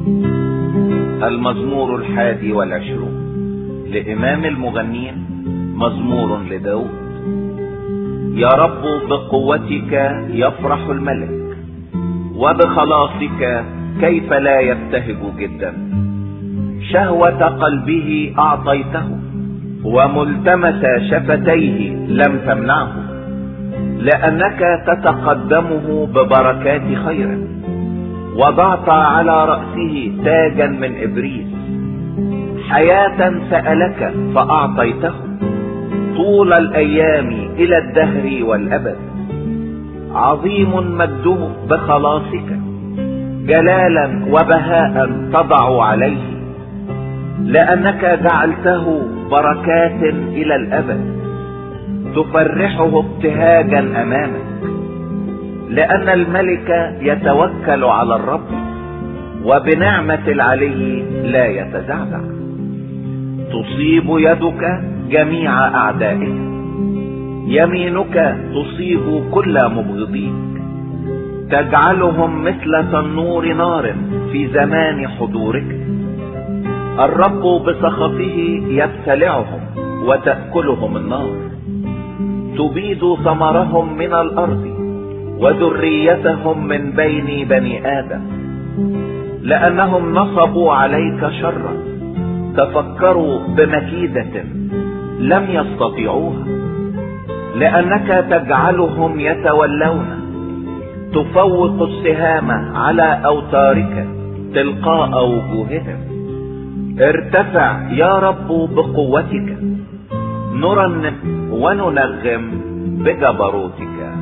المزمور 21 لإمام المغنين، مزمور لداود. يا رب بقوتك يفرح الملك، وبخلاصك كيف لا يبتهج جدا. شهوة قلبه أعطيته، وملتمس شفتيه لم تمنعه. لأنك تتقدمه ببركات خير، وضعت على رأسه تاجا من إبريس. حياة سألك فأعطيته، طول الأيام إلى الدهر والأبد. عظيم مجده بخلاصك، جلالا وبهاء تضع عليه. لأنك جعلته بركات إلى الأبد، تفرحه ابتهاجا أمامك. لأن الملك يتوكل على الرب، وبنعمة العلي لا يتزعزع. تصيب يدك جميع أعدائك، يمينك تصيب كل مبغضيك. تجعلهم مثل تنور نار في زمان حضورك. الرب بسخطه يبتلعهم، وتأكلهم النار. تبيد ثمرهم من الأرض، وذريتهم من بين بني آدم. لأنهم نصبوا عليك شرا، تفكروا بمكيدة لم يستطيعوها. لأنك تجعلهم يتولون، تفوق السهام على أوتارك تلقاء وجوههم. ارتفع يا رب بقوتك، نرنم وننغم بجبروتك.